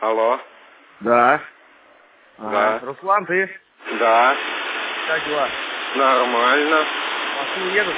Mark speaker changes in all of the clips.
Speaker 1: Алло.
Speaker 2: Да.
Speaker 1: Да.
Speaker 2: Руслан, ты?
Speaker 1: Да.
Speaker 2: Как дела?
Speaker 1: Нормально.
Speaker 2: Машины едут?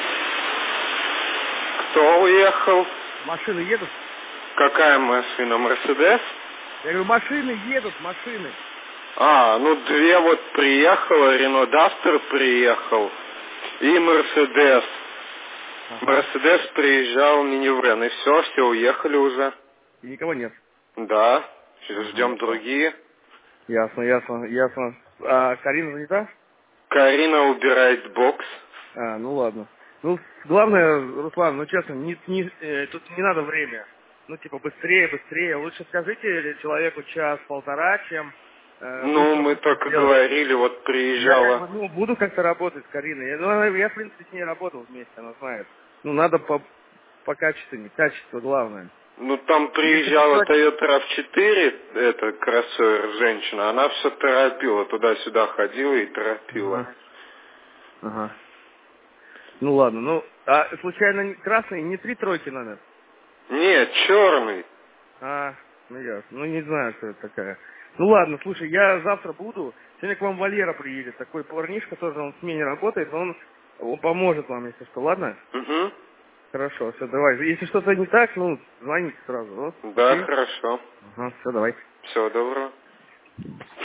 Speaker 1: Кто уехал?
Speaker 2: Машины едут?
Speaker 1: Какая машина? Мерседес?
Speaker 2: Я говорю, машины едут, машины.
Speaker 1: Ну 2 вот приехала, Рено Дастер приехал и Мерседес.
Speaker 2: Ага.
Speaker 1: Мерседес приезжал, минивэн, и все уехали уже.
Speaker 2: И никого нет.
Speaker 1: Да,
Speaker 2: Ага.
Speaker 1: ждем другие.
Speaker 2: Ясно. А Карина занята?
Speaker 1: Карина убирает бокс.
Speaker 2: Ну ладно. Ну, главное, Руслан, ну честно, тут не надо время. Ну, типа, быстрее. Лучше скажите человеку час-полтора, чем
Speaker 1: Ну,
Speaker 2: быстро
Speaker 1: мы только
Speaker 2: сделать.
Speaker 1: говорили, вот
Speaker 2: Я
Speaker 1: приезжала.
Speaker 2: буду как-то работать с Кариной. Я, в принципе, с ней работал вместе, она знает. Ну, надо по качеству, качество главное.
Speaker 1: Ну, там
Speaker 2: Если
Speaker 1: приезжала
Speaker 2: человек...
Speaker 1: Toyota RAV4, это кроссовер женщина, она все торопила, туда-сюда ходила и торопила.
Speaker 2: Ага. Ну, ладно, а случайно красный, не 3 тройки номер?
Speaker 1: Нет, черный.
Speaker 2: Ну ясно. Ну не знаю, кто это такая. Ну ладно, слушай, я завтра буду. Сегодня к вам Валера приедет. Такой парнишка тоже, он в смене работает, он поможет вам, если что, ладно?
Speaker 1: Угу.
Speaker 2: Хорошо, все, давай. Если что-то не так, звоните сразу.
Speaker 1: Да,
Speaker 2: Окей?
Speaker 1: хорошо.
Speaker 2: Ага, все, давай.
Speaker 1: Всего доброго.